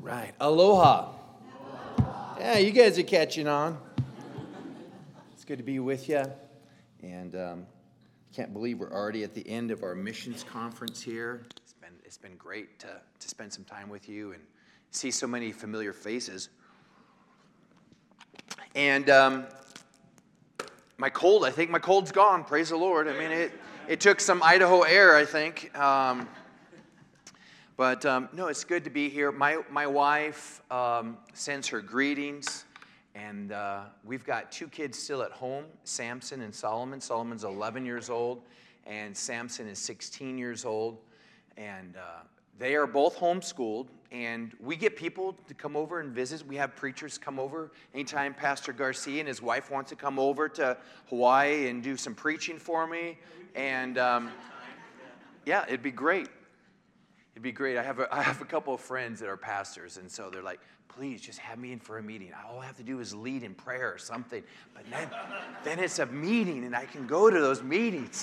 right. Aloha. Yeah, you guys are catching on. It's good to be with you. And can't believe we're already at the end of our missions conference here. It's been great to spend some time with you and see so many familiar faces. And I think my cold's gone. Praise the Lord. I mean, it took some Idaho air, I think. But no, it's good to be here. My wife sends her greetings, and we've got two kids still at home, Samson and Solomon. Solomon's 11 years old, and Samson is 16 years old, and they are both homeschooled, and we get people to come over and visit. We have preachers come over. Anytime Pastor Garcia and his wife want to come over to Hawaii and do some preaching for me, and yeah, it'd be great. It'd be great. I have a couple of friends that are pastors, and so they're like, please just have me in for a meeting. All I have to do is lead in prayer or something. But then it's a meeting, and I can go to those meetings.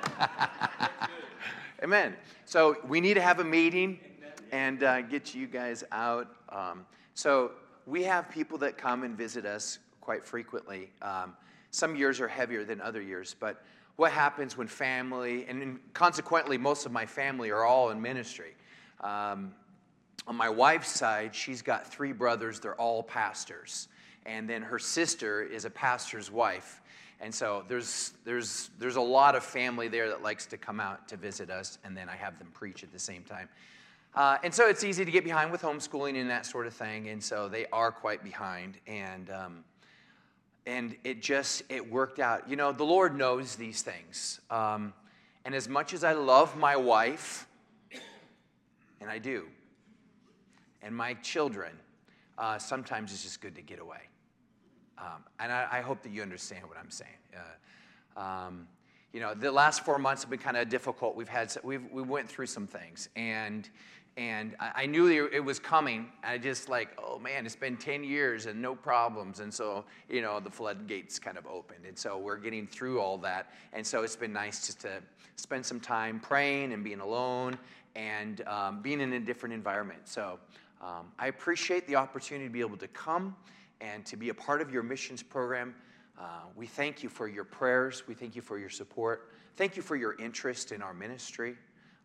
Amen. So we need to have a meeting and get you guys out. So we have people that come and visit us quite frequently. Some years are heavier than other years, but what happens when family, and consequently most of my family are all in ministry. On my wife's side, she's got 3 brothers. They're all pastors. And then her sister is a pastor's wife. And so there's a lot of family there that likes to come out to visit us, and then I have them preach at the same time. And so it's easy to get behind with homeschooling and that sort of thing, and so they are quite behind. And it worked out. You know, the Lord knows these things. And as much as I love my wife, and I do, and my children, sometimes it's just good to get away. And I hope that you understand what I'm saying. You know, the last 4 months have been kind of difficult. We went through some things, and I knew it was coming. I just like, oh man, it's been 10 years and no problems, and so you know the floodgates kind of opened, and so we're getting through all that, and so it's been nice just to spend some time praying and being alone and being in a different environment. So I appreciate the opportunity to be able to come and to be a part of your missions program. We thank you for your prayers. We thank you for your support. Thank you for your interest in our ministry.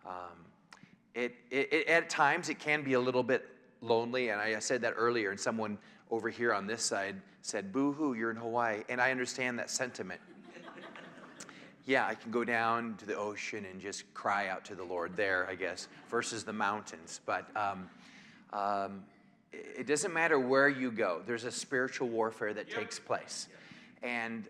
At times, it can be a little bit lonely, and I said that earlier, and someone over here on this side said, boo-hoo, you're in Hawaii, and I understand that sentiment. Yeah, I can go down to the ocean and just cry out to the Lord there, I guess, versus the mountains. But it doesn't matter where you go. There's a spiritual warfare that takes place. And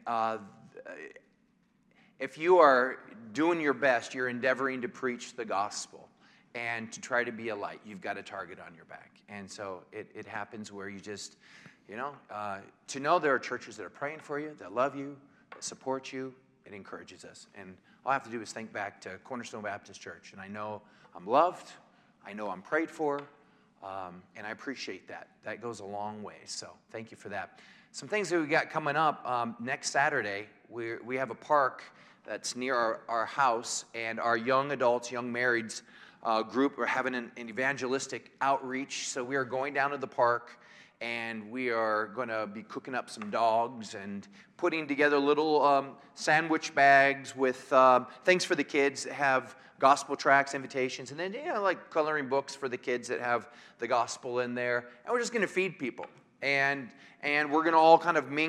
if you are doing your best, you're endeavoring to preach the gospel and to try to be a light, you've got a target on your back. And so it happens where you just, you know, to know there are churches that are praying for you, that love you, that support you, it encourages us. And all I have to do is think back to Cornerstone Baptist Church, and I know I'm loved, I know I'm prayed for, and I appreciate that. That goes a long way, so thank you for that. Some things that we got coming up, next Saturday, we have a park that's near our house, and our young adults, young marrieds group are having an evangelistic outreach, so we are going down to the park, and we are going to be cooking up some dogs and putting together little sandwich bags with things for the kids that have gospel tracts, invitations, and then, you know, like coloring books for the kids that have the gospel in there. And we're just going to feed people. And we're going to all kind of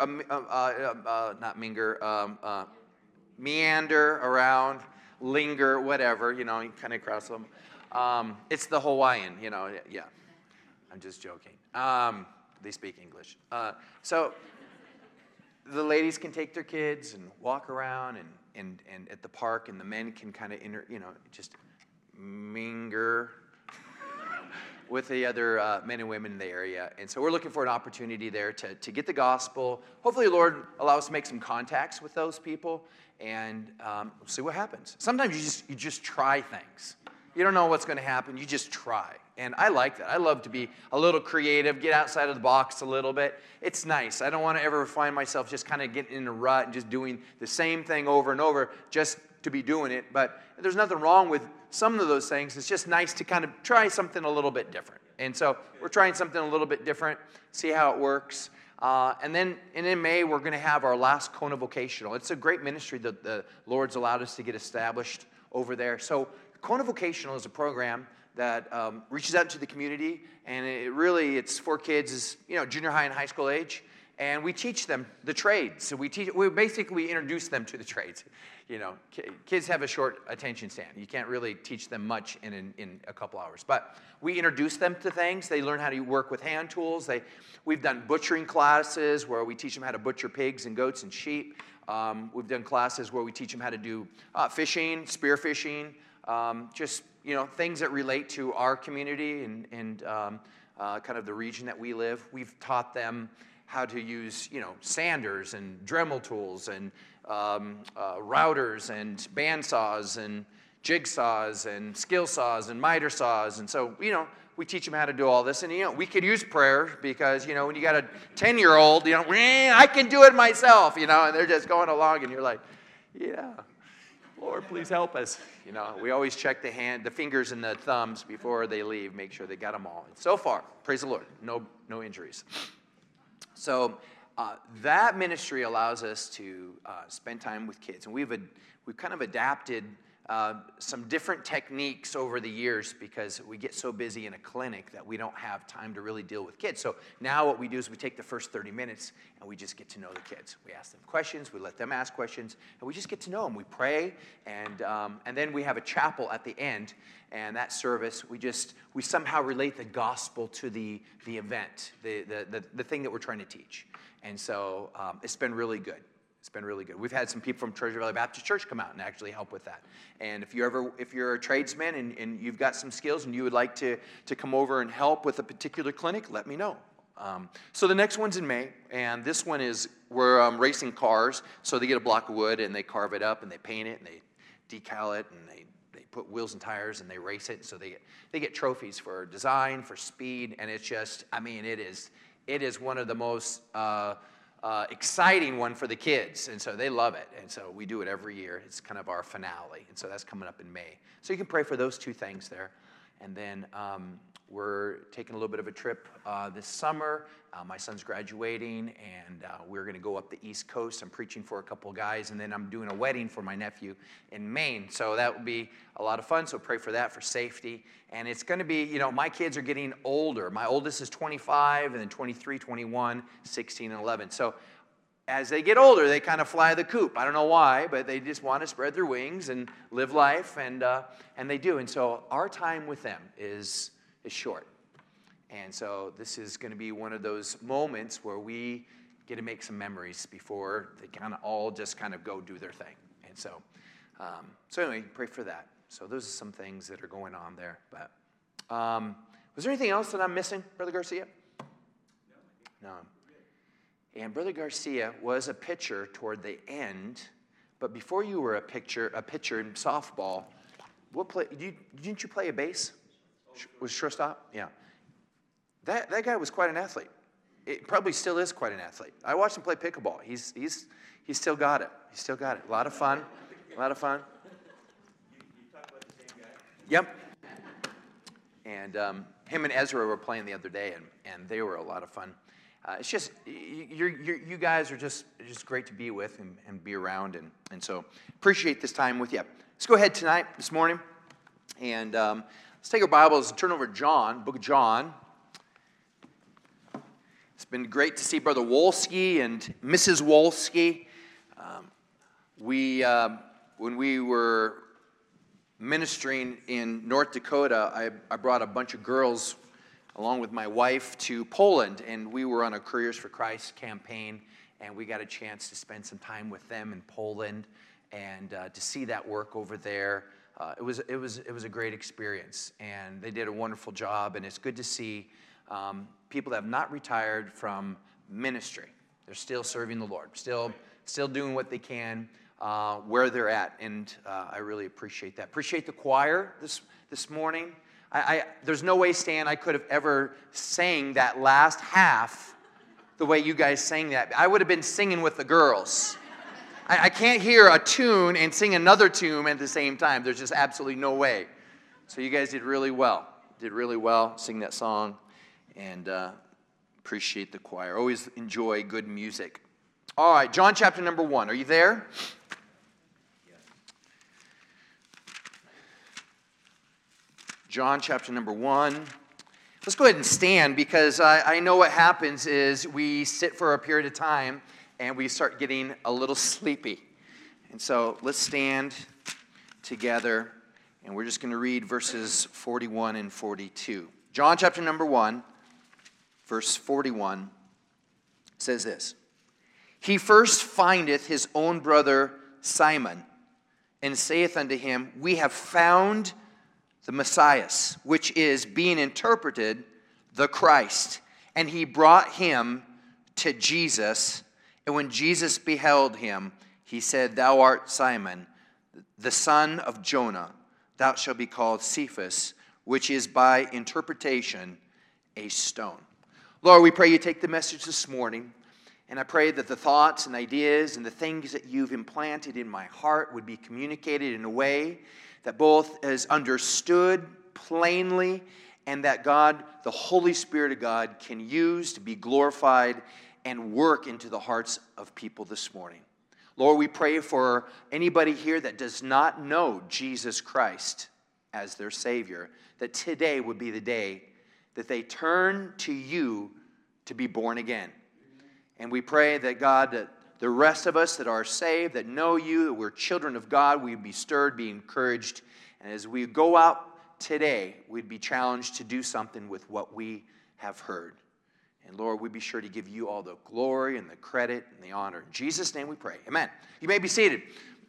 meander around, linger, whatever, you know, you kind of cross them. It's the Hawaiian, you know, yeah. I'm just joking. They speak English. So the ladies can take their kids and walk around and at the park, and the men can kind of just mingle with the other men and women in the area. And so we're looking for an opportunity there to get the gospel. Hopefully the Lord allow us to make some contacts with those people, and we'll see what happens. Sometimes you just try things. You don't know what's going to happen. You just try. And I like that. I love to be a little creative, get outside of the box a little bit. It's nice. I don't want to ever find myself just kind of getting in a rut and just doing the same thing over and over just to be doing it. But there's nothing wrong with some of those things. It's just nice to kind of try something a little bit different. And so we're trying something a little bit different, see how it works. And then in May, we're going to have our last Kona Vocational. It's a great ministry that the Lord's allowed us to get established over there. So Kona Vocational is a program that reaches out to the community, and it's for kids, junior high and high school age, and we teach them the trades. So we basically introduce them to the trades. Kids have a short attention span. You can't really teach them much in a couple hours. But we introduce them to things. They learn how to work with hand tools. We've done butchering classes where we teach them how to butcher pigs and goats and sheep. We've done classes where we teach them how to do fishing, spear fishing, just things that relate to our community and kind of the region that we live. We've taught them how to use, sanders and Dremel tools and routers and bandsaws and jigsaws and skill saws and miter saws. And so, we teach them how to do all this. And, we could use prayer because, when you got a 10-year-old, I can do it myself, and they're just going along and you're like, yeah, Lord, please help us. We always check the fingers and the thumbs before they leave, make sure they got them all. And so far, praise the Lord, no injuries. So that ministry allows us to spend time with kids. And we've kind of adapted some different techniques over the years because we get so busy in a clinic that we don't have time to really deal with kids. So now what we do is we take the first 30 minutes and we just get to know the kids. We ask them questions, we let them ask questions, and we just get to know them. We pray, and then we have a chapel at the end. And that service, we somehow relate the gospel to the event, the thing that we're trying to teach. And so it's been really good. It's been really good. We've had some people from Treasure Valley Baptist Church come out and actually help with that. And if you're a tradesman and you've got some skills and you would like to come over and help with a particular clinic, let me know. So the next one's in May, and this one is we're racing cars. So they get a block of wood and they carve it up and they paint it and they decal it and they put wheels and tires and they race it. So they get trophies for design, for speed, and it's just, it is one of the most exciting one for the kids, and so they love it. And so we do it every year. It's kind of our finale, and so that's coming up in May. So you can pray for those two things there. And then we're taking a little bit of a trip this summer. My son's graduating, and we're going to go up the East Coast. I'm preaching for a couple of guys, and then I'm doing a wedding for my nephew in Maine. So that will be a lot of fun, so pray for that for safety. And it's going to be, my kids are getting older. My oldest is 25, and then 23, 21, 16, and 11. So as they get older, they kind of fly the coop. I don't know why, but they just want to spread their wings and live life, and they do. And so our time with them is short. And so this is going to be one of those moments where we get to make some memories before they kind of all just kind of go do their thing. And so, anyway, pray for that. So those are some things that are going on there. But was there anything else that I'm missing, Brother Garcia? No. And Brother Garcia was a pitcher toward the end, but before you were a pitcher in softball, didn't you play a base? Was shortstop? Yeah. That guy was quite an athlete. It probably still is quite an athlete. I watched him play pickleball. He's still got it. He's still got it. A lot of fun. You talk about the same guy? Yep. And him and Ezra were playing the other day, and they were a lot of fun. It's just you guys are just great to be with and be around, and so appreciate this time with you. Let's go ahead this morning, and let's take our Bibles and turn over to John, book of John. It's been great to see Brother Wolski and Mrs. Wolski. When we were ministering in North Dakota, I brought a bunch of girls along with my wife to Poland, and we were on a Careers for Christ campaign, and we got a chance to spend some time with them in Poland and to see that work over there. It was a great experience, and they did a wonderful job, and it's good to see people that have not retired from ministry. They're still serving the Lord, still doing what they can where they're at, and I really appreciate that. Appreciate the choir this morning. There's no way, Stan, I could have ever sang that last half the way you guys sang that. I would have been singing with the girls. I can't hear a tune and sing another tune at the same time. There's just absolutely no way. So you guys did really well. did really well, sing that song, and appreciate the choir. Always enjoy good music. All right, John chapter number 1. Are you there? John chapter number 1. Let's go ahead and stand, because I know what happens is we sit for a period of time and we start getting a little sleepy. And so let's stand together, and we're just going to read verses 41 and 42. John chapter number 1, verse 41 says this. He first findeth his own brother Simon, and saith unto him, We have found the Messiah, which is, being interpreted, the Christ. And he brought him to Jesus. And when Jesus beheld him, he said, Thou art Simon, the son of Jonah. Thou shalt be called Cephas, which is by interpretation a stone. Lord, we pray you take the message this morning. And I pray that the thoughts and ideas and the things that you've implanted in my heart would be communicated in a way that both is understood plainly, and that God, the Holy Spirit of God, can use to be glorified and work into the hearts of people this morning. Lord, we pray for anybody here that does not know Jesus Christ as their Savior, that today would be the day that they turn to you to be born again. And we pray that, God, that the rest of us that are saved, that know you, that we're children of God, we'd be stirred, be encouraged. And as we go out today, we'd be challenged to do something with what we have heard. And Lord, we'd be sure to give you all the glory and the credit and the honor. In Jesus' name we pray. Amen. You may be seated.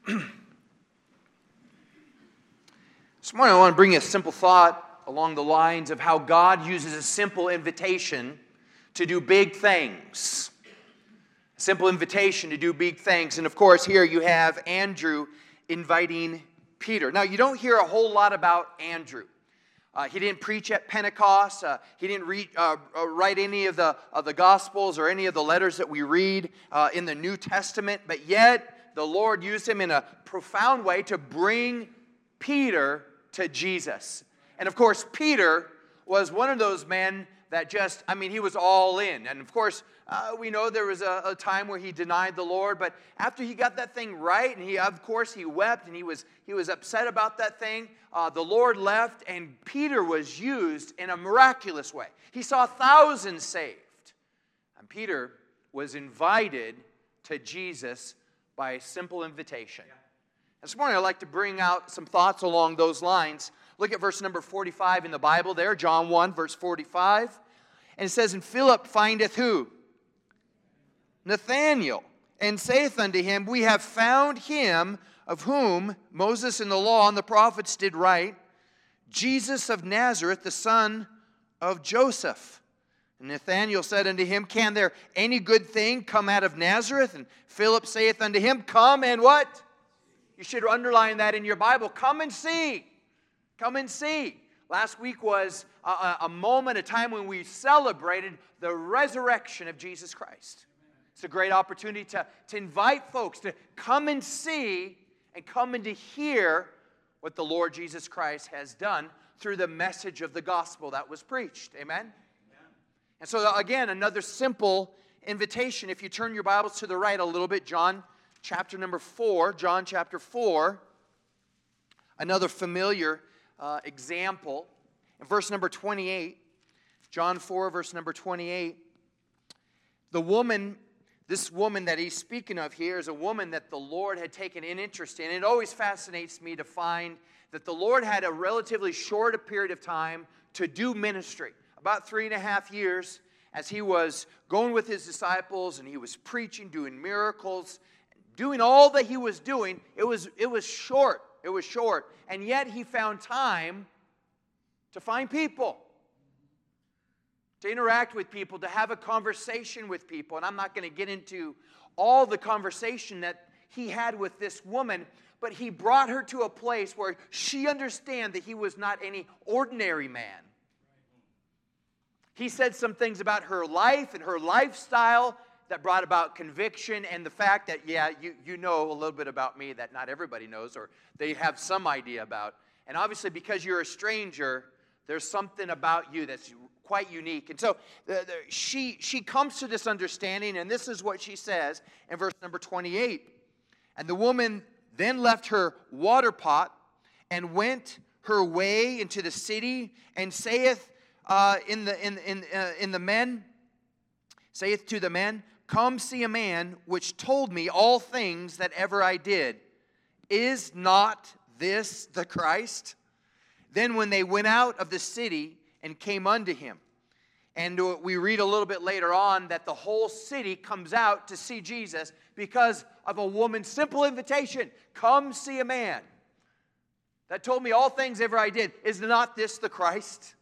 This morning I want to bring you a simple thought along the lines of how God uses a simple invitation to do big things. Simple invitation to do big things. And of course, here you have Andrew inviting Peter. Now, you don't hear a whole lot about Andrew. He didn't preach at Pentecost. He didn't write any of the Gospels or any of the letters that we read in the New Testament. But yet, the Lord used him in a profound way to bring Peter to Jesus. And of course, Peter was one of those men that just, he was all in. And of course, we know there was a time where he denied the Lord, but after he got that thing right, and he wept, and he was upset about that thing, the Lord left, and Peter was used in a miraculous way. He saw thousands saved. And Peter was invited to Jesus by a simple invitation. This morning, I'd like to bring out some thoughts along those lines. Look at verse number 45 in the Bible there, John 1, verse 45. And it says, And Philip findeth who? Nathanael, and saith unto him, We have found him of whom Moses in the law and the prophets did write, Jesus of Nazareth, the son of Joseph. And Nathanael said unto him, Can there any good thing come out of Nazareth? And Philip saith unto him, Come and what? You should underline that in your Bible. Come and see. Come and see. Last week was a moment, a time when we celebrated the resurrection of Jesus Christ. It's a great opportunity to invite folks to come and see and come and to hear what the Lord Jesus Christ has done through the message of the gospel that was preached. Amen? And so again, another simple invitation. If you turn your Bibles to the right a little bit, John chapter number 4, John chapter 4, another familiar example. In verse number 28, John 4, verse number 28, this woman that he's speaking of here is a woman that the Lord had taken an interest in. It always fascinates me to find that the Lord had a relatively short period of time to do ministry, about 3.5 years, as he was going with his disciples and he was preaching, doing miracles, doing all that he was doing. It was short. It was short. And yet he found time to find people, to interact with people, to have a conversation with people. And I'm not going to get into all the conversation that he had with this woman, but he brought her to a place where she understood that he was not any ordinary man. He said some things about her life and her lifestyle that brought about conviction, and the fact that, you know a little bit about me that not everybody knows, or they have some idea about. And obviously, because you're a stranger, There's something about you that's quite unique. And so she comes to this understanding, and this is what she says in verse number 28. And the woman then left her water pot and went her way into the city, and saith saith to the men, Come see a man which told me all things that ever I did. Is not this the Christ? Then when they went out of the city and came unto him, and we read a little bit later on that the whole city comes out to see Jesus because of a woman's simple invitation. Come see a man that told me all things ever I did. Is not this the Christ?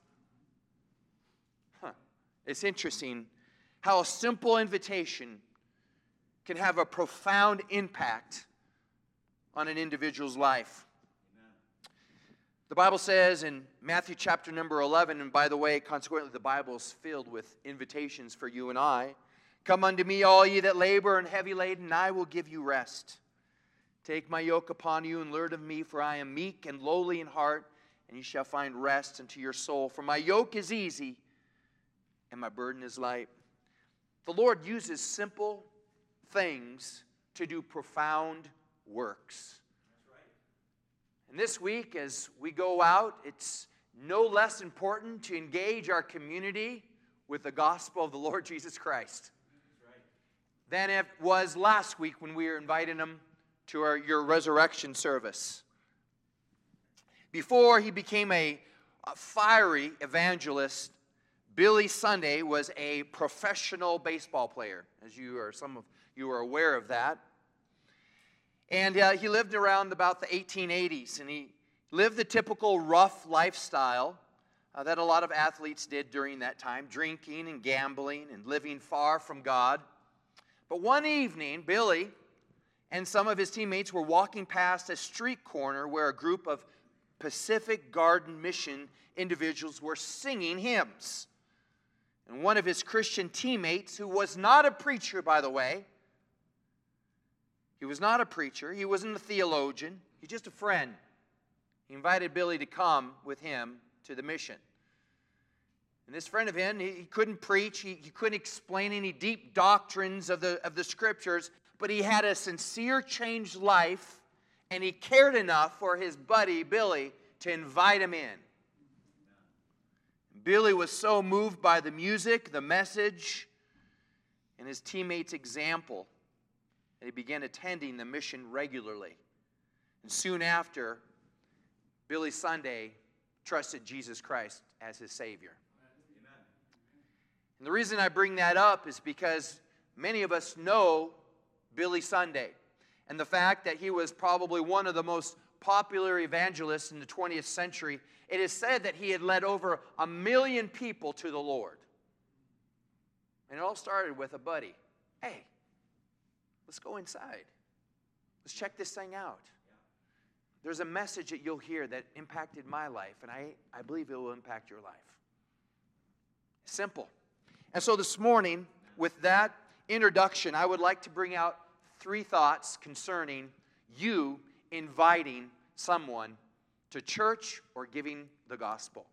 It's interesting how a simple invitation can have a profound impact on an individual's life. Amen. The Bible says in Matthew chapter number 11, and by the way, consequently, the Bible is filled with invitations for you and I. Come unto me, all ye that labor and heavy laden, and I will give you rest. Take my yoke upon you and learn of me, for I am meek and lowly in heart, and ye shall find rest unto your soul. For my yoke is easy, and my burden is light. The Lord uses simple things to do profound works. That's right. And this week, as we go out, it's no less important to engage our community with the gospel of the Lord Jesus Christ. That's right. Than it was last week when we were inviting them to your resurrection service. Before he became a fiery evangelist, Billy Sunday was a professional baseball player, as some of you are aware of that. And he lived around about the 1880s, and he lived the typical rough lifestyle that a lot of athletes did during that time, drinking and gambling and living far from God. But one evening, Billy and some of his teammates were walking past a street corner where a group of Pacific Garden Mission individuals were singing hymns. And one of his Christian teammates, who was not a preacher, by the way, he was not a preacher, he wasn't a theologian, he's just a friend. He invited Billy to come with him to the mission. And this friend of his, he couldn't preach, he couldn't explain any deep doctrines of the Scriptures, but he had a sincere changed life, and he cared enough for his buddy, Billy, to invite him in. Billy was so moved by the music, the message, and his teammates' example that he began attending the mission regularly. And soon after, Billy Sunday trusted Jesus Christ as his Savior. Amen. And the reason I bring that up is because many of us know Billy Sunday and the fact that he was probably one of the most popular evangelists in the 20th century. It is said that he had led over 1 million people to the Lord. And it all started with a buddy. Hey, let's go inside. Let's check this thing out. There's a message that you'll hear that impacted my life, and I believe it will impact your life. Simple. And so this morning, with that introduction, I would like to bring out 3 thoughts concerning you inviting someone to church or giving the gospel.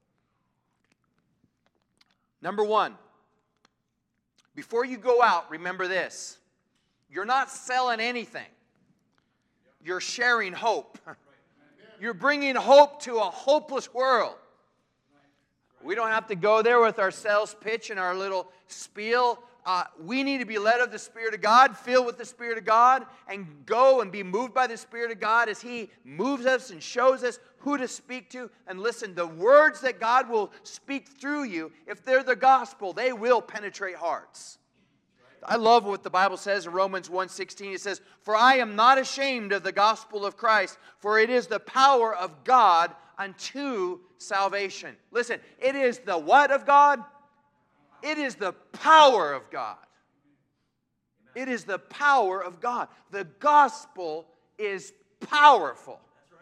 Number 1, before you go out, remember this. You're not selling anything. You're sharing hope. You're bringing hope to a hopeless world. We don't have to go there with our sales pitch and our little spiel. We need to be led of the Spirit of God, filled with the Spirit of God, and go and be moved by the Spirit of God as He moves us and shows us who to speak to. And listen, the words that God will speak through you, if they're the gospel, they will penetrate hearts. I love what the Bible says in Romans 1:16. It says, "For I am not ashamed of the gospel of Christ, for it is the power of God unto salvation." Listen, it is the what of God? It is the power of God. It is the power of God. The gospel is powerful.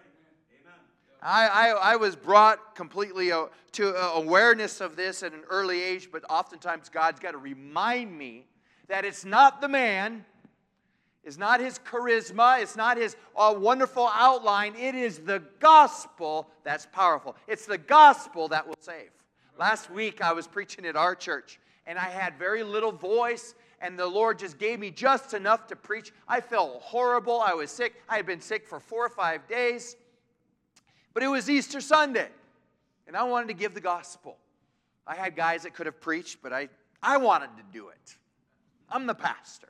I was brought completely to awareness of this at an early age, but oftentimes God's got to remind me that it's not the man, It's not his charisma. It's not his wonderful outline. It is the gospel that's powerful. It's the gospel that will save. Last week I was preaching at our church, and I had very little voice, and the Lord just gave me just enough to preach. I felt horrible. I was sick. I had been sick for 4 or 5 days. But it was Easter Sunday, and I wanted to give the gospel. I had guys that could have preached, but I wanted to do it. I'm the pastor.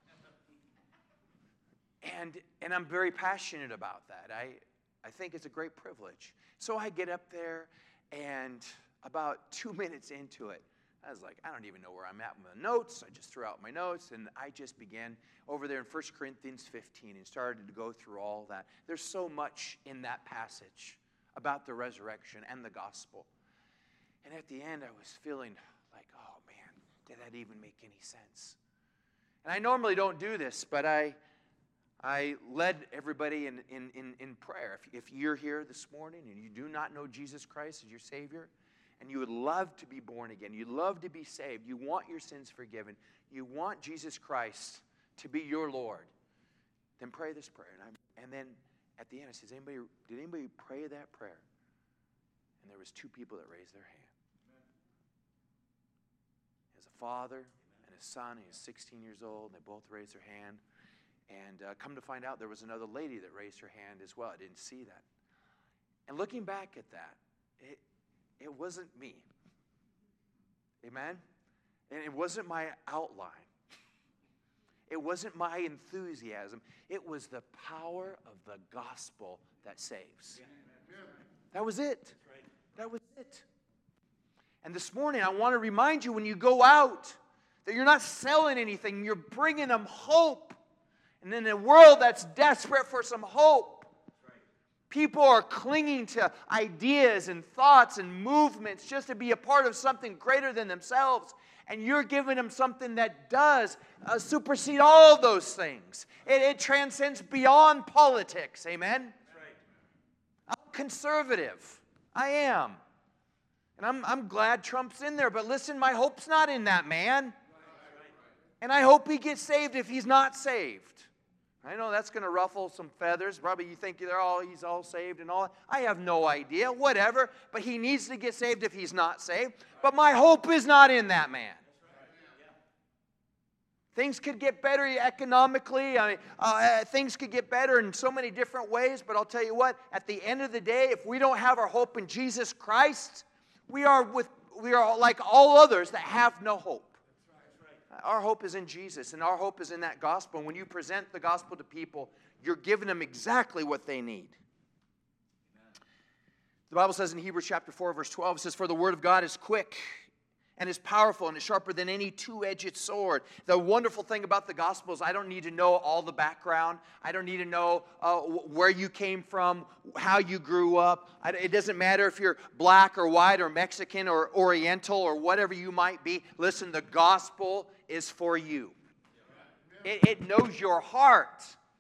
And I'm very passionate about that. I think it's a great privilege. So I get up there, and about 2 minutes into it, I was like, I don't even know where I'm at with my notes. I just threw out my notes, and I just began over there in 1 Corinthians 15 and started to go through all that. There's so much in that passage about the resurrection and the gospel. And at the end, I was feeling like, oh, man, did that even make any sense? And I normally don't do this, but I led everybody in prayer. If you're here this morning and you do not know Jesus Christ as your Savior, and you would love to be born again, you love to be saved, you want your sins forgiven, you want Jesus Christ to be your Lord, then pray this prayer. And then at the end, I says, did anybody pray that prayer? And there was 2 people that raised their hand. There's a father and his son. He was 16 years old. They both raised their hand. And come to find out, there was another lady that raised her hand as well. I didn't see that. And looking back at that, it wasn't me. Amen? And it wasn't my outline. It wasn't my enthusiasm. It was the power of the gospel that saves. That was it. That was it. And this morning, I want to remind you, when you go out, that you're not selling anything. You're bringing them hope. And in a world that's desperate for some hope, people are clinging to ideas and thoughts and movements just to be a part of something greater than themselves. And you're giving them something that does supersede all of those things. It transcends beyond politics. Amen? I'm conservative. I am. And I'm glad Trump's in there. But listen, my hope's not in that man. And I hope he gets saved if he's not saved. I know that's going to ruffle some feathers. Probably you think he's all saved and all. I have no idea. Whatever. But he needs to get saved if he's not saved. But my hope is not in that man. Things could get better economically. Things could get better in so many different ways. But I'll tell you what, at the end of the day, if we don't have our hope in Jesus Christ, we are like all others that have no hope. Our hope is in Jesus, and our hope is in that gospel. And when you present the gospel to people, you're giving them exactly what they need. The Bible says in Hebrews chapter 4, verse 12, it says, "For the word of God is quick and is powerful and is sharper than any two-edged sword." The wonderful thing about the gospel is I don't need to know all the background. I don't need to know where you came from, how you grew up. It doesn't matter if you're black or white or Mexican or Oriental or whatever you might be. Listen, the gospel is for you. It knows your heart.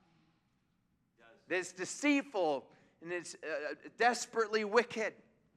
It's deceitful and it's desperately wicked.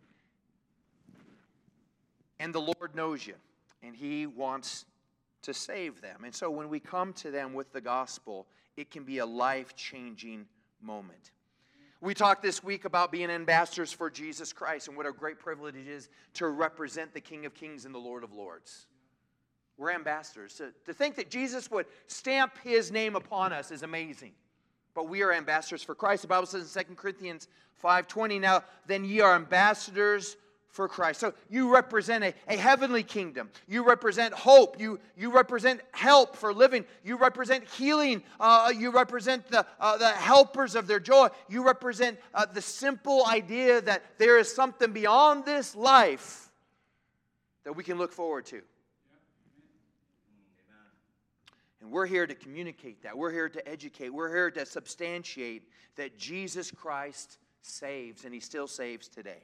And the Lord knows you, and He wants to save them. And so when we come to them with the gospel, it can be a life-changing moment. We talked this week about being ambassadors for Jesus Christ and what a great privilege it is to represent the King of Kings and the Lord of Lords. We're ambassadors. To think that Jesus would stamp His name upon us is amazing. But we are ambassadors for Christ. The Bible says in 2 Corinthians 5:20, "Now then ye are ambassadors for Christ." So you represent a heavenly kingdom. You represent hope. You represent help for living. You represent healing. You represent the helpers of their joy. You represent the simple idea that there is something beyond this life that we can look forward to. And we're here to communicate that. We're here to educate. We're here to substantiate that Jesus Christ saves, and He still saves today.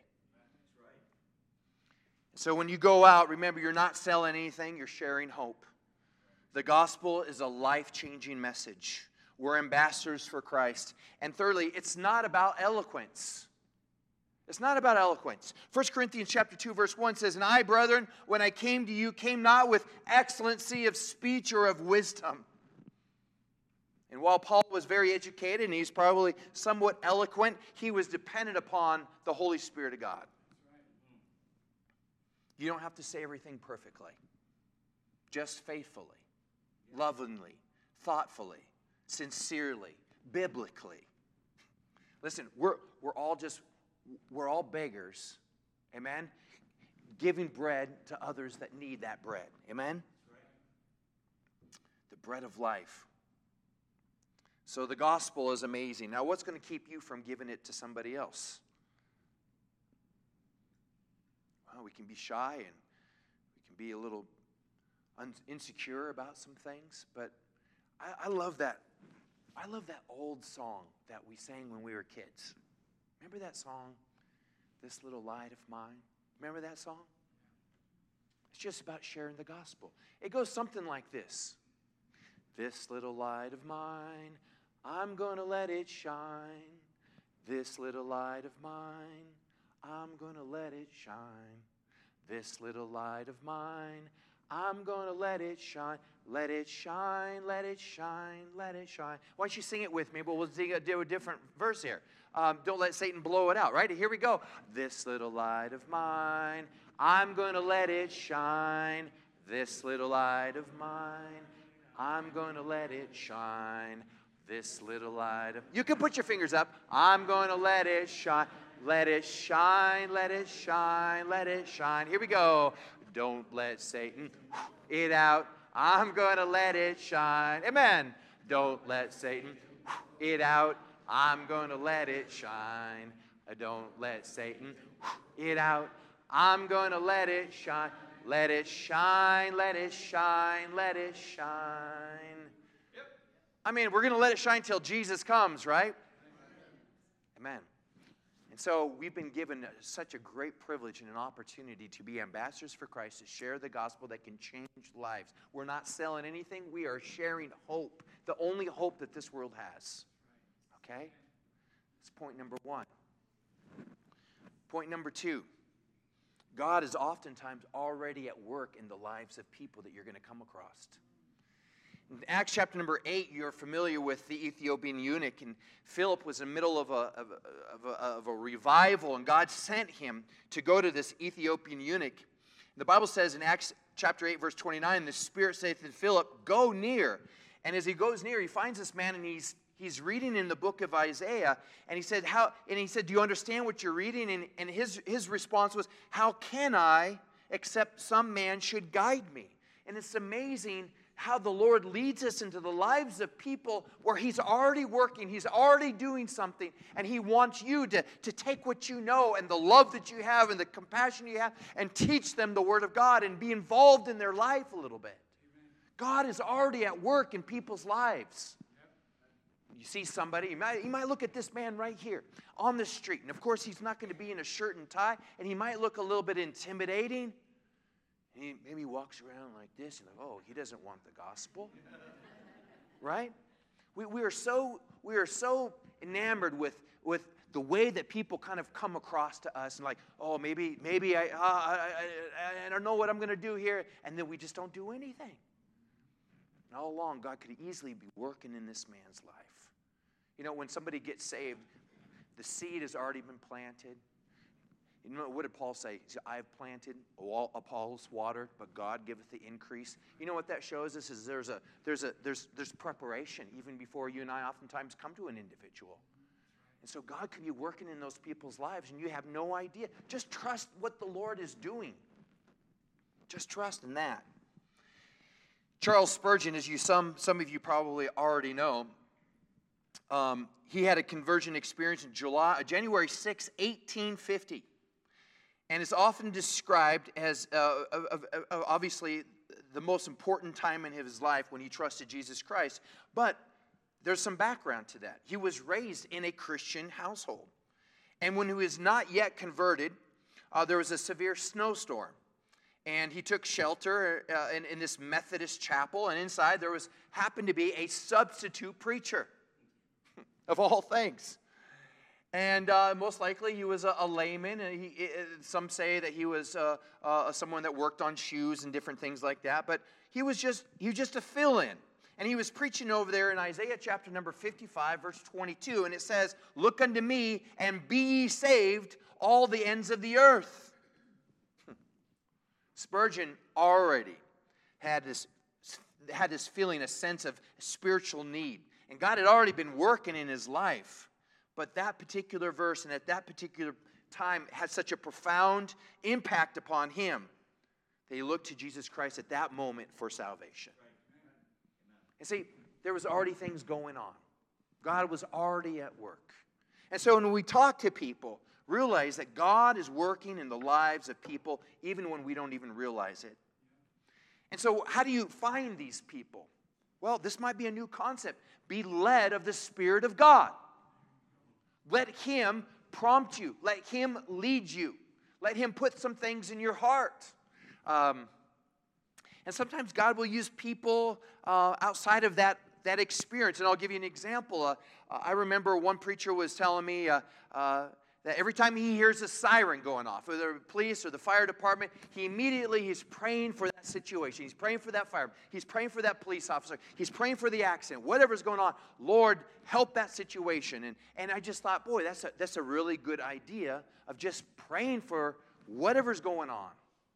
So when you go out, remember, you're not selling anything, you're sharing hope. The gospel is a life-changing message. We're ambassadors for Christ. And thirdly, it's not about eloquence. It's not about eloquence. 1 Corinthians chapter 2, verse 1 says, "And I, brethren, when I came to you, came not with excellency of speech or of wisdom." And while Paul was very educated and he's probably somewhat eloquent, he was dependent upon the Holy Spirit of God. You don't have to say everything perfectly. Just faithfully, lovingly, thoughtfully, sincerely, biblically. Listen, we're all beggars, amen? Giving bread to others that need that bread, amen? The bread of life. So the gospel is amazing. Now, what's going to keep you from giving it to somebody else? Well, we can be shy and we can be a little insecure about some things, but I love that. I love that old song that we sang when we were kids. Remember that song, This Little Light of Mine? Remember that song? It's just about sharing the gospel. It goes something like this. This little light of mine, I'm going to let it shine. This little light of mine, I'm going to let it shine. This little light of mine, I'm going to let it shine. Let it shine, let it shine, let it shine. Why don't you sing it with me? But we'll do a different verse here. Don't let Satan blow it out, right? Here we go. This little light of mine, I'm going to let it shine. This little light of mine, I'm going to let it shine. This little light of... You can put your fingers up. I'm going to let it shine. Let it shine, let it shine, let it shine. Here we go. Don't let Satan it out. I'm going to let it shine. Amen. Don't let Satan it out. I'm going to let it shine. Don't let Satan it out. I'm going to let it shine. Let it shine, let it shine, let it shine. Yep. I mean, we're going to let it shine till Jesus comes, right? Amen. And so we've been given such a great privilege and an opportunity to be ambassadors for Christ, to share the gospel that can change lives. We're not selling anything. We are sharing hope, the only hope that this world has. Okay? That's point number one. Point number two. God is oftentimes already at work in the lives of people that you're going to come across. In Acts chapter number 8, you're familiar with the Ethiopian eunuch, and Philip was in the middle of a revival, and God sent him to go to this Ethiopian eunuch. The Bible says in Acts chapter 8, verse 29, the Spirit saith to Philip, go near. And as he goes near, he finds this man, and he's reading in the book of Isaiah, and he said, do you understand what you're reading? And his response was, how can I, except some man should guide me? And it's amazing how the Lord leads us into the lives of people where He's already working, He's already doing something, and He wants you to take what you know and the love that you have and the compassion you have and teach them the Word of God and be involved in their life a little bit. God is already at work in people's lives. You see somebody, you might look at this man right here on the street, and of course he's not going to be in a shirt and tie, and he might look a little bit intimidating. And he maybe walks around like this, and like, oh, he doesn't want the gospel, right? We are so enamored with the way that people kind of come across to us, and like, oh, maybe I don't know what I'm going to do here, and then we just don't do anything. And all along, God could easily be working in this man's life. You know, when somebody gets saved, the seed has already been planted. You know, what did Paul say? He said, I have planted, Apollos watered, but God giveth the increase. You know what that shows us is there's preparation even before you and I oftentimes come to an individual. And so God can be working in those people's lives, and you have no idea. Just trust what the Lord is doing. Just trust in that. Charles Spurgeon, as some of you probably already know, he had a conversion experience in January 6, 1850. And it's often described as obviously the most important time in his life when he trusted Jesus Christ. But there's some background to that. He was raised in a Christian household. And when he was not yet converted, there was a severe snowstorm. And he took shelter in this Methodist chapel. And inside there happened to be a substitute preacher, of all things. And most likely he was a layman. And some say that he was someone that worked on shoes and different things like that. But he was just a fill-in. And he was preaching over there in Isaiah chapter number 55, verse 22. And it says, "Look unto me, and be ye saved, all the ends of the earth." Spurgeon already had this feeling, a sense of spiritual need. And God had already been working in his life. But that particular verse and at that particular time had such a profound impact upon him that he looked to Jesus Christ at that moment for salvation. And see, there was already things going on. God was already at work. And so when we talk to people, realize that God is working in the lives of people even when we don't even realize it. And so how do you find these people? Well, this might be a new concept. Be led of the Spirit of God. Let Him prompt you. Let Him lead you. Let Him put some things in your heart. And sometimes God will use people outside of that experience. And I'll give you an example. I remember one preacher was telling me that every time he hears a siren going off, whether the police or the fire department, he's praying for that situation. He's praying for that fireman. He's praying for that police officer. He's praying for the accident. Whatever's going on, Lord, help that situation. And I just thought, boy, that's a really good idea of just praying for whatever's going on.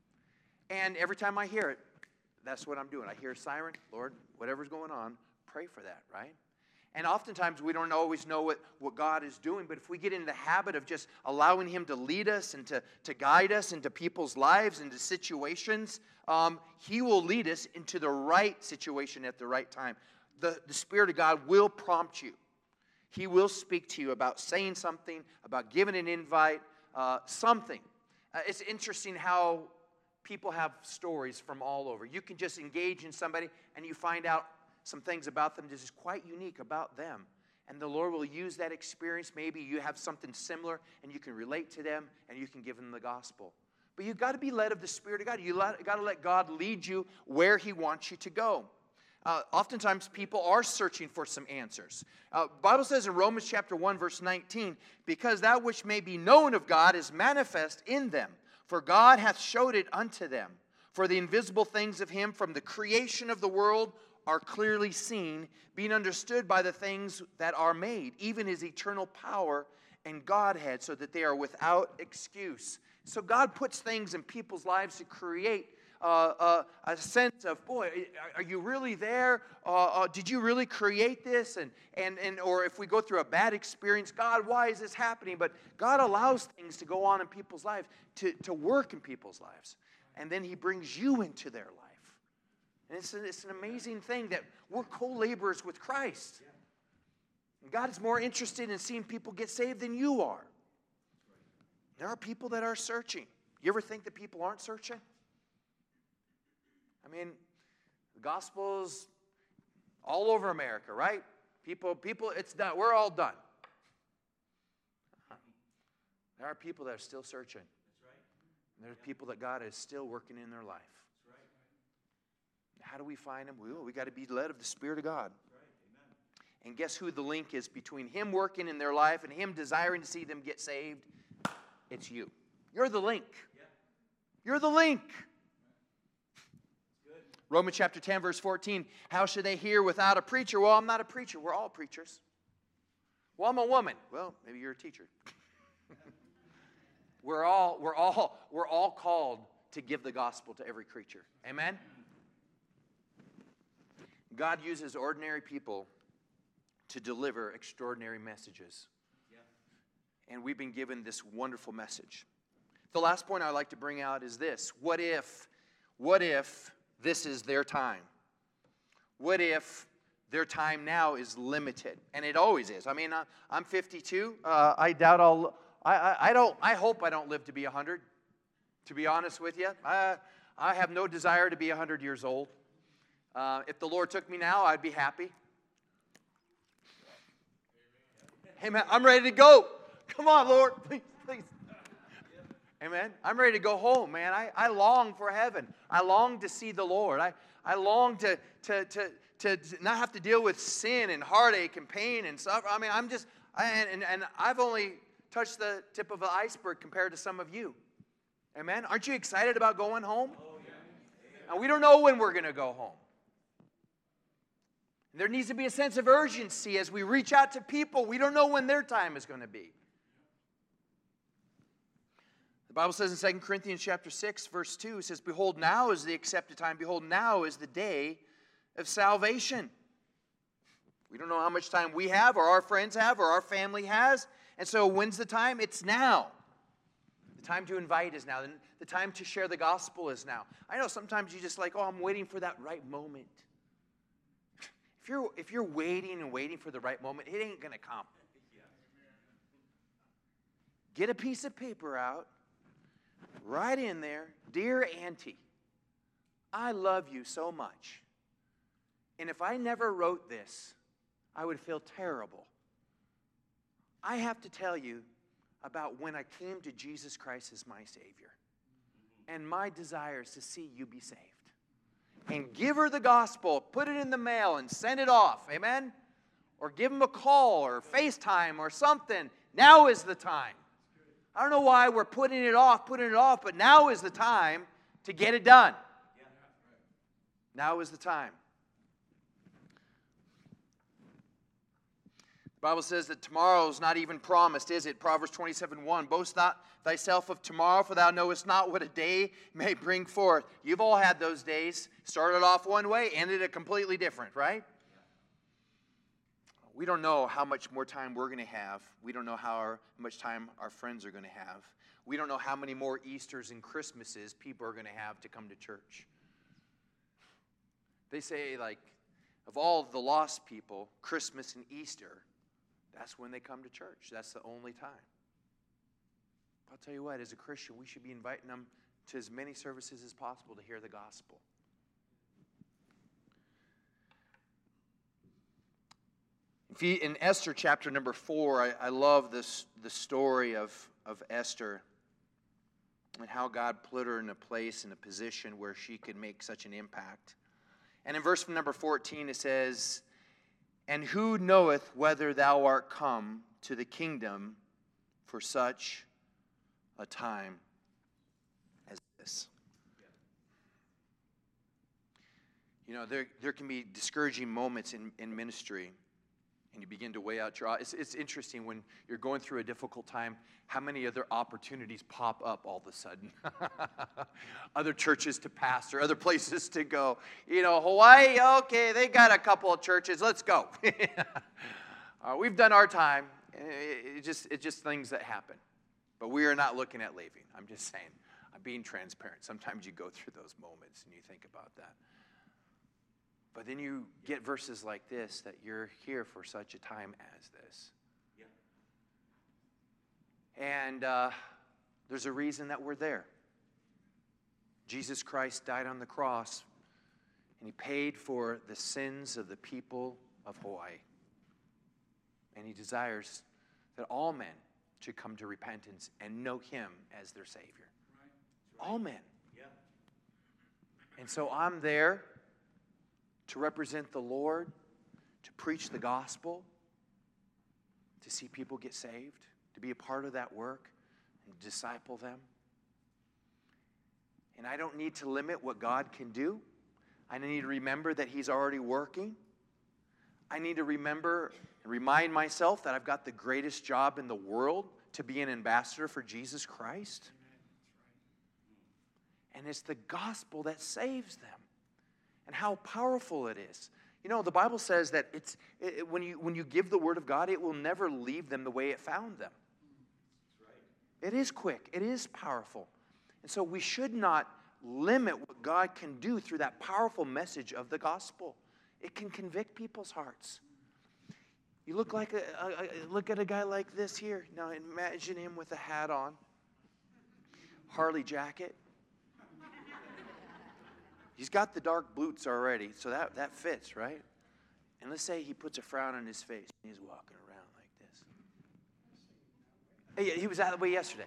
And every time I hear it, that's what I'm doing. I hear a siren, Lord, whatever's going on, pray for that, right? And oftentimes we don't always know what God is doing, but if we get in the habit of just allowing Him to lead us and to guide us into people's lives, into situations, He will lead us into the right situation at the right time. The Spirit of God will prompt you. He will speak to you about saying something, about giving an invite, something. It's interesting how people have stories from all over. You can just engage in somebody and you find out some things about them that is quite unique about them. And the Lord will use that experience. Maybe you have something similar and you can relate to them and you can give them the gospel. But you've got to be led of the Spirit of God. You've got to let God lead you where He wants you to go. Oftentimes people are searching for some answers. The Bible says in Romans chapter 1 verse 19, "Because that which may be known of God is manifest in them, for God hath showed it unto them. For the invisible things of Him from the creation of the world are clearly seen, being understood by the things that are made, even His eternal power and Godhead, so that they are without excuse." So God puts things in people's lives to create a sense of, boy, are you really there? Did you really create this? And or if we go through a bad experience, God, why is this happening? But God allows things to go on in people's lives, to work in people's lives. And then He brings you into their life. And it's an amazing thing that we're co-laborers with Christ. And God is more interested in seeing people get saved than you are. There are people that are searching. You ever think that people aren't searching? I mean, the gospel's all over America, right? People, it's done. We're all done. There are people that are still searching. That's right. And there are people that God is still working in their life. That's right. How do we find them? We got to be led of the Spirit of God. That's right. Amen. And guess who the link is between Him working in their life and Him desiring to see them get saved? It's you. You're the link. Yeah. You're the link. Good. Romans chapter 10, verse 14. How should they hear without a preacher? Well, I'm not a preacher. We're all preachers. Well, I'm a woman. Well, maybe you're a teacher. We're all called to give the gospel to every creature. Amen? God uses ordinary people to deliver extraordinary messages. Yeah. And we've been given this wonderful message. The last point I'd like to bring out is this. What if this is their time? What if their time now is limited? And it always is. I mean, I'm 52. I doubt I hope I don't live to be 100, to be honest with you. I have no desire to be 100 years old. If the Lord took me now, I'd be happy. Amen. I'm ready to go. Come on, Lord. Please, please. Amen. I'm ready to go home, man. I long for heaven. I long to see the Lord. I long to not have to deal with sin and heartache and pain and stuff. I mean, and I've only touched the tip of the iceberg compared to some of you. Amen. Aren't you excited about going home? Oh, yeah. And we don't know when we're going to go home. There needs to be a sense of urgency as we reach out to people. We don't know when their time is going to be. The Bible says in 2 Corinthians chapter 6, verse 2, it says, "Behold, now is the accepted time. Behold, now is the day of salvation." We don't know how much time we have, or our friends have, or our family has. And so when's the time? It's now. The time to invite is now. The time to share the gospel is now. I know sometimes you just like, oh, I'm waiting for that right moment. If you're waiting and waiting for the right moment, it ain't going to come. Get a piece of paper out. Write in there, "Dear Auntie, I love you so much. And if I never wrote this, I would feel terrible. I have to tell you about when I came to Jesus Christ as my Savior. And my desire is to see you be saved." And give her the gospel, put it in the mail, and send it off. Amen? Or give them a call or FaceTime or something. Now is the time. I don't know why we're putting it off, but now is the time to get it done. Now is the time. The Bible says that tomorrow is not even promised, is it? Proverbs 27:1. "Boast not thyself of tomorrow, for thou knowest not what a day may bring forth." You've all had those days. Started off one way, ended it completely different, right? We don't know how much more time we're going to have. We don't know how much time our friends are going to have. We don't know how many more Easters and Christmases people are going to have to come to church. They say, like, of all the lost people, Christmas and Easter, that's when they come to church. That's the only time. I'll tell you what, as a Christian, we should be inviting them to as many services as possible to hear the gospel. In Esther chapter number 4, I love the story of Esther and how God put her in a place, in a position where she could make such an impact. And in verse number 14 it says, "And who knoweth whether thou art come to the kingdom for such a time as this?" You know, there can be discouraging moments in ministry, and you begin to weigh out your odds. It's interesting when you're going through a difficult time, how many other opportunities pop up all of a sudden. Other churches to pastor, other places to go. You know, Hawaii, okay, they got a couple of churches, let's go. We've done our time. It's just things that happen. But we are not looking at leaving. I'm just saying, I'm being transparent. Sometimes you go through those moments and you think about that. But then you get verses like this, that you're here for such a time as this. Yeah. And there's a reason that we're there. Jesus Christ died on the cross, and he paid for the sins of the people of Hawaii. And he desires that all men should come to repentance and know him as their Savior. Right. All men. Yeah. And so I'm there to represent the Lord, to preach the gospel, to see people get saved, to be a part of that work and disciple them. And I don't need to limit what God can do. I need to remember that he's already working. I need to remember and remind myself that I've got the greatest job in the world, to be an ambassador for Jesus Christ. And it's the gospel that saves them. And how powerful it is. You know, the Bible says that when you give the word of God, it will never leave them the way it found them. That's right. It is quick. It is powerful. And so we should not limit what God can do through that powerful message of the gospel. It can convict people's hearts. You look at a guy like this here. Now imagine him with a hat on, Harley jacket. He's got the dark boots already, so that fits, right? And let's say he puts a frown on his face, and he's walking around like this. Hey, he was that way yesterday.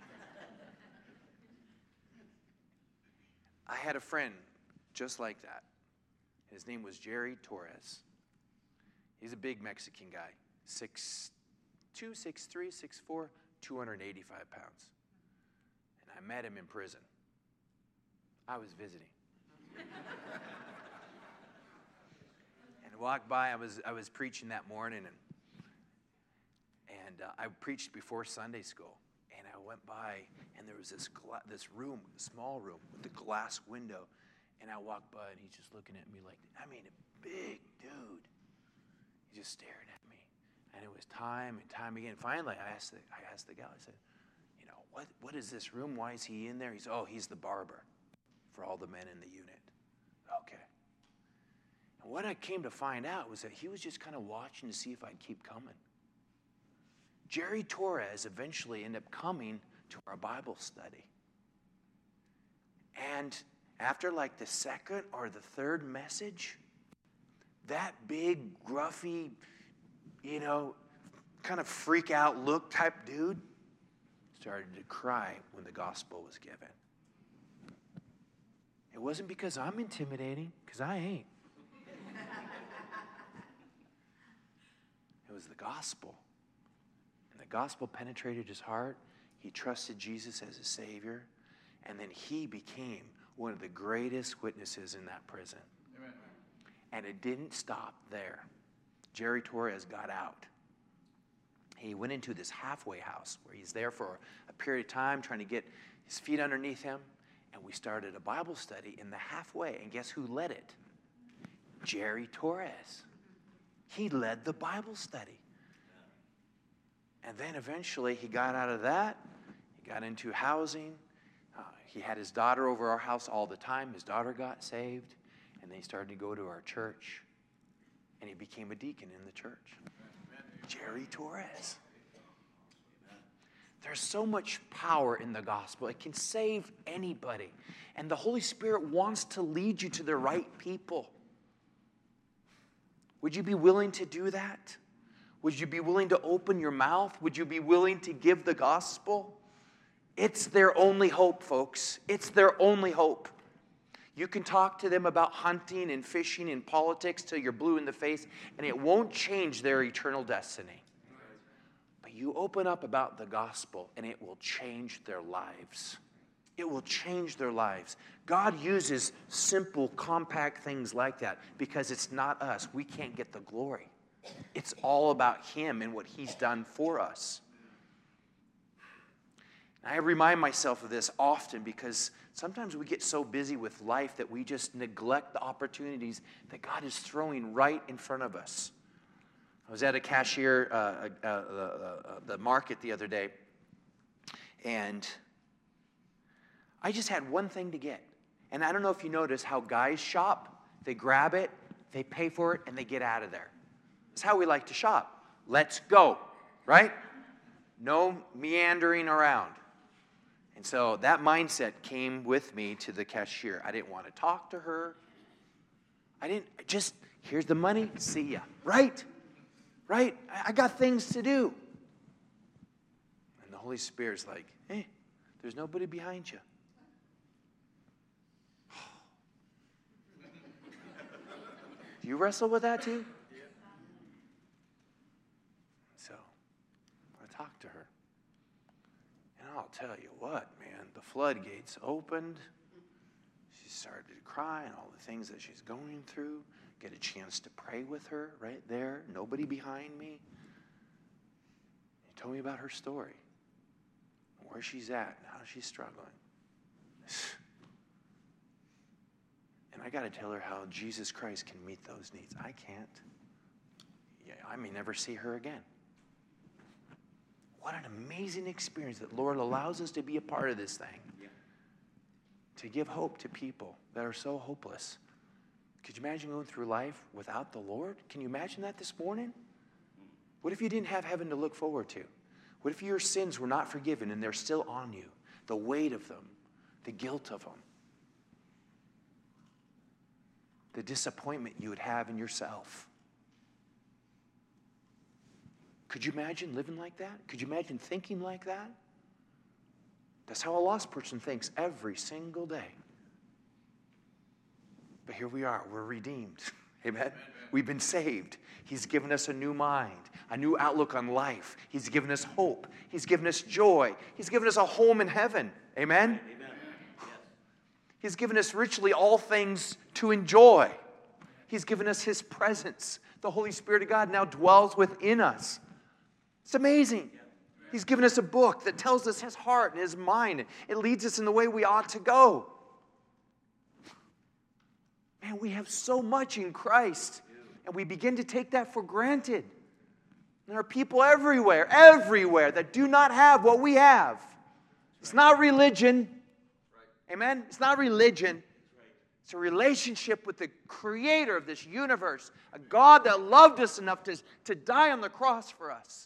I had a friend just like that. His name was Jerry Torres. He's a big Mexican guy, 6'2", 6'3", 6'4", 285 pounds. And I met him in prison. I was visiting. And walked by. I was preaching that morning, and I preached before Sunday school. And I went by, and there was this room, a small room with a glass window. And I walked by, and he's just looking at me like, I mean, a big dude. He just stared at me. And it was time and time again. Finally, I asked the guy, I said, you know, what is this room? Why is he in there? He said, oh, he's the barber for all the men in the unit. Okay. And what I came to find out was that he was just kind of watching to see if I'd keep coming. Jerry Torres eventually ended up coming to our Bible study. And after like the second or the third message, that big, gruffy, you know, kind of freak out look type dude started to cry when the gospel was given. It wasn't because I'm intimidating, because I ain't. It was the gospel. And the gospel penetrated his heart. He trusted Jesus as his Savior. And then he became one of the greatest witnesses in that prison. Amen. And it didn't stop there. Jerry Torres got out. He went into this halfway house where he's there for a period of time trying to get his feet underneath him. And we started a Bible study in the halfway. And guess who led it? Jerry Torres. He led the Bible study. And then eventually he got out of that. He got into housing. He had his daughter over our house all the time. His daughter got saved. And then he started to go to our church. And he became a deacon in the church. Jerry Torres. There's so much power in the gospel. It can save anybody. And the Holy Spirit wants to lead you to the right people. Would you be willing to do that? Would you be willing to open your mouth? Would you be willing to give the gospel? It's their only hope, folks. It's their only hope. You can talk to them about hunting and fishing and politics till you're blue in the face, and it won't change their eternal destiny. But you open up about the gospel, and it will change their lives. It will change their lives. God uses simple, compact things like that because it's not us. We can't get the glory. It's all about Him and what He's done for us. I remind myself of this often because sometimes we get so busy with life that we just neglect the opportunities that God is throwing right in front of us. I was at a cashier, the market the other day, and I just had one thing to get. And I don't know if you notice how guys shop. They grab it, they pay for it, and they get out of there. That's how we like to shop. Let's go, right? No meandering around. And so that mindset came with me to the cashier. I didn't want to talk to her. Here's the money, see ya. Right? Right? I got things to do. And the Holy Spirit's like, hey, there's nobody behind you. Do you wrestle with that too? So I talked to her. And I'll tell you what, man, the floodgates opened. She started to cry and all the things that she's going through. Get a chance to pray with her right there. Nobody behind me. She told me about her story. Where she's at and how she's struggling. And I got to tell her how Jesus Christ can meet those needs. I can't. Yeah, I may never see her again. What an amazing experience that Lord allows us to be a part of this thing. Yeah. To give hope to people that are so hopeless. Could you imagine going through life without the Lord? Can you imagine that this morning? What if you didn't have heaven to look forward to? What if your sins were not forgiven and they're still on you? The weight of them, the guilt of them, the disappointment you would have in yourself. Could you imagine living like that? Could you imagine thinking like that? That's how a lost person thinks every single day. But here we are. We're redeemed. Amen? We've been saved. He's given us a new mind, a new outlook on life. He's given us hope. He's given us joy. He's given us a home in heaven. Amen? Amen. He's given us richly all things to enjoy. He's given us His presence. The Holy Spirit of God now dwells within us. It's amazing. He's given us a book that tells us His heart and His mind. It leads us in the way we ought to go. Man, we have so much in Christ, and we begin to take that for granted. There are people everywhere that do not have what we have. It's not religion. Amen? It's not religion. It's a relationship with the Creator of this universe, a God that loved us enough to die on the cross for us.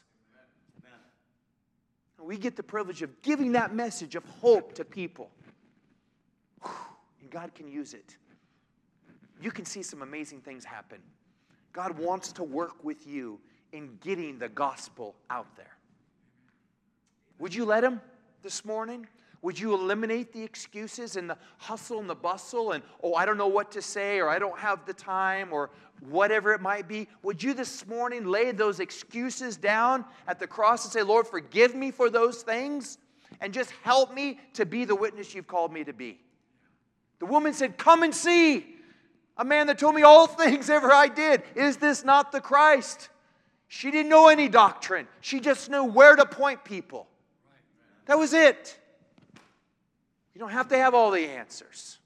And we get the privilege of giving that message of hope to people. And God can use it. You can see some amazing things happen. God wants to work with you in getting the gospel out there. Would you let Him this morning? Would you eliminate the excuses and the hustle and the bustle and, oh, I don't know what to say, or I don't have the time, or whatever it might be? Would you this morning lay those excuses down at the cross and say, Lord, forgive me for those things, and just help me to be the witness You've called me to be? The woman said, come and see a man that told me all things ever I did. Is this not the Christ? She didn't know any doctrine. She just knew where to point people. That was it. You don't have to have all the answers.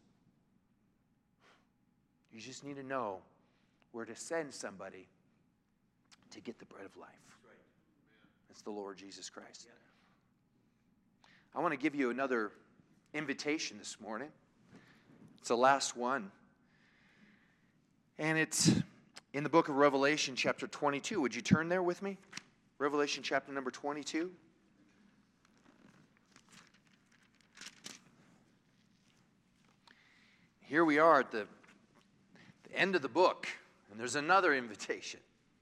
You just need to know where to send somebody to get the bread of life. That's the Lord Jesus Christ. I want to give you another invitation this morning. It's the last one. And it's in the book of Revelation, chapter 22. Would you turn there with me? Revelation chapter number 22. Here we are at the end of the book, and there's another invitation.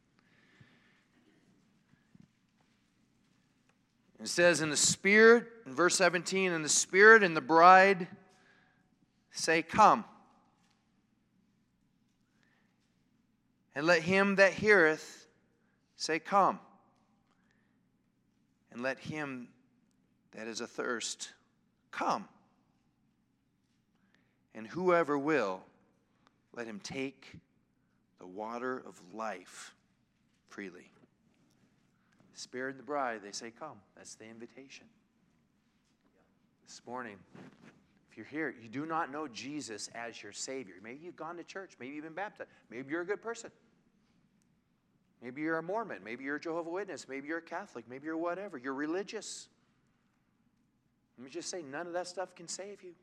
It says, in the Spirit, in verse 17, in the Spirit and the bride say, come. And let him that heareth say, come. And let him that is athirst come. And whoever will, let him take the water of life freely. The Spirit and the bride, they say, come. That's the invitation. This morning, if you're here, you do not know Jesus as your Savior. Maybe you've gone to church. Maybe you've been baptized. Maybe you're a good person. Maybe you're a Mormon. Maybe you're a Jehovah's Witness. Maybe you're a Catholic. Maybe you're whatever. You're religious. Let me just say, none of that stuff can save you.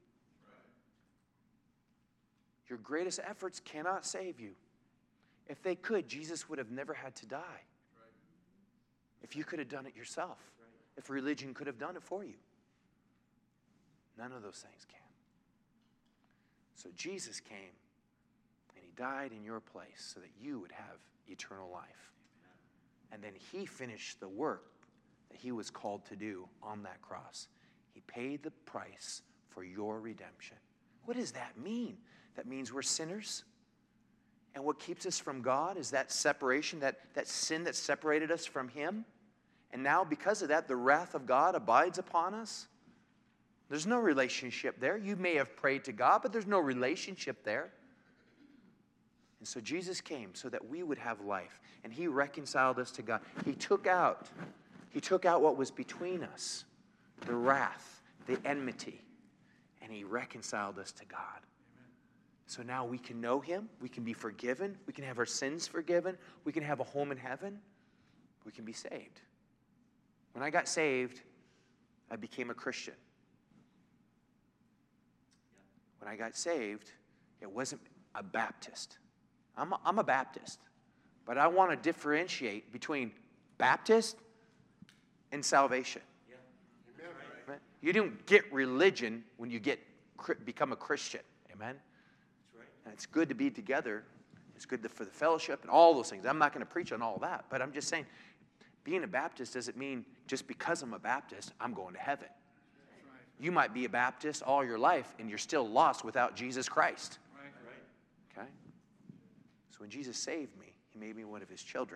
Your greatest efforts cannot save you. If they could, Jesus would have never had to die. If you could have done it yourself. If religion could have done it for you. None of those things can. So Jesus came and He died in your place so that you would have eternal life. And then He finished the work that He was called to do on that cross. He paid the price for your redemption. What does that mean? That means we're sinners. And what keeps us from God is that separation, that sin that separated us from Him. And now because of that, the wrath of God abides upon us. There's no relationship there. You may have prayed to God, but there's no relationship there. And so Jesus came so that we would have life. And He reconciled us to God. He took out what was between us, the wrath, the enmity, and He reconciled us to God. So now we can know Him, we can be forgiven, we can have our sins forgiven, we can have a home in heaven, we can be saved. When I got saved, I became a Christian. When I got saved, it wasn't a Baptist. I'm a Baptist, but I want to differentiate between Baptist and salvation. Right? You don't get religion when you become a Christian. Amen? And it's good to be together. It's good for the fellowship and all those things. I'm not going to preach on all that, but I'm just saying, being a Baptist doesn't mean just because I'm a Baptist, I'm going to heaven. You might be a Baptist all your life, and you're still lost without Jesus Christ. Okay? So when Jesus saved me, He made me one of His children.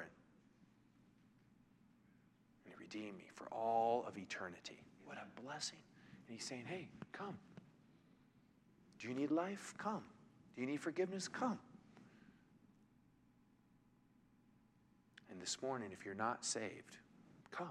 And He redeemed me for all of eternity. What a blessing. And He's saying, hey, come. Do you need life? Come. Do you need forgiveness? Come. this morning, if you're not saved, come.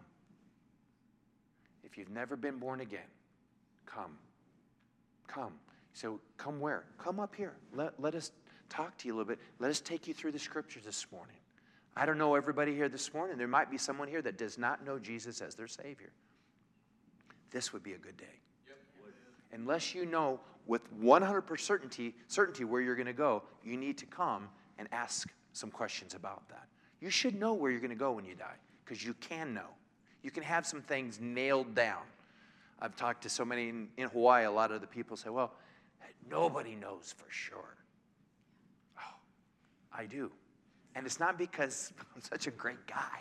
If you've never been born again, come. Come. So come where? Come up here. Let us talk to you a little bit. Let us take you through the scriptures this morning. I don't know everybody here this morning. There might be someone here that does not know Jesus as their Savior. This would be a good day. Unless you know with 100% certainty where you're going to go, you need to come and ask some questions about that. You should know where you're going to go when you die, because you can know. You can have some things nailed down. I've talked to so many in Hawaii, a lot of the people say, well, nobody knows for sure. Oh, I do. And it's not because I'm such a great guy.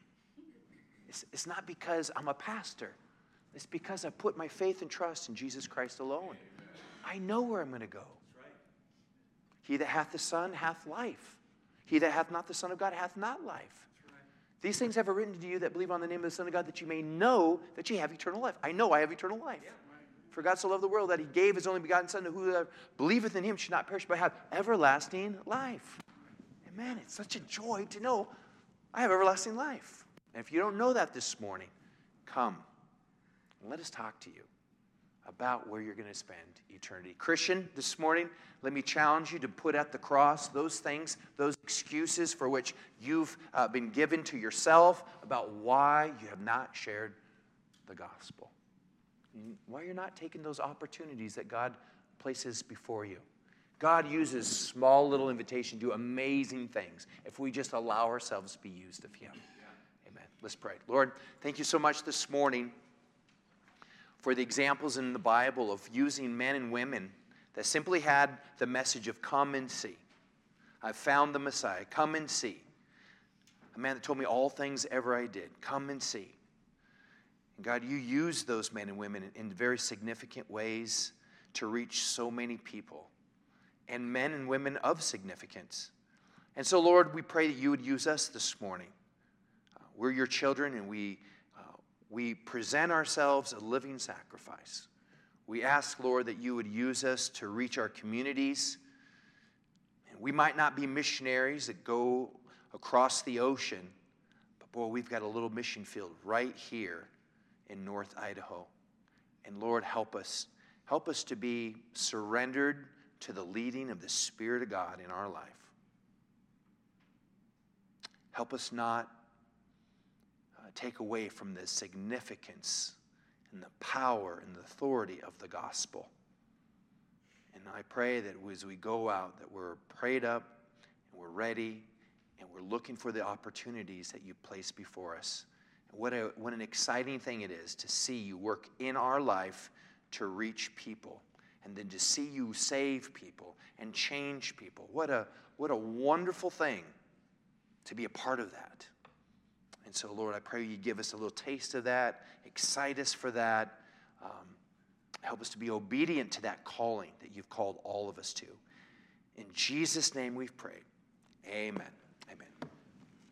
It's not because I'm a pastor. It's because I put my faith and trust in Jesus Christ alone. Amen. I know where I'm going to go. Right. He that hath the Son hath life. He that hath not the Son of God hath not life. Right. These things have I written to you that believe on the name of the Son of God, that you may know that you have eternal life. I know I have eternal life. Yeah, right. For God so loved the world that he gave his only begotten Son, that whoever believeth in him should not perish but have everlasting life. Amen. It's such a joy to know I have everlasting life. And if you don't know that this morning, come. Let us talk to you about where you're going to spend eternity. Christian, this morning, let me challenge you to put at the cross those things, those excuses for which you've been given to yourself about why you have not shared the gospel. Why you're not taking those opportunities that God places before you. God uses small little invitations to do amazing things if we just allow ourselves to be used of him. Amen. Let's pray. Lord, thank you so much this morning for the examples in the Bible of using men and women that simply had the message of come and see. I've found the Messiah. Come and see. A man that told me all things ever I did. Come and see. And God, you used those men and women in very significant ways to reach so many people, and men and women of significance. And so, Lord, we pray that you would use us this morning. We're your children, and we present ourselves a living sacrifice. We ask, Lord, that you would use us to reach our communities. And we might not be missionaries that go across the ocean, but boy, we've got a little mission field right here in North Idaho. And Lord, help us. Help us to be surrendered to the leading of the Spirit of God in our life. Help us not take away from the significance and the power and the authority of the gospel. And I pray that as we go out, that we're prayed up and we're ready and we're looking for the opportunities that you place before us. And what an exciting thing it is to see you work in our life to reach people, and then to see you save people and change people. What a wonderful thing to be a part of that. And so, Lord, I pray you give us a little taste of that, excite us for that, help us to be obedient to that calling that you've called all of us to. In Jesus' name we've prayed. Amen.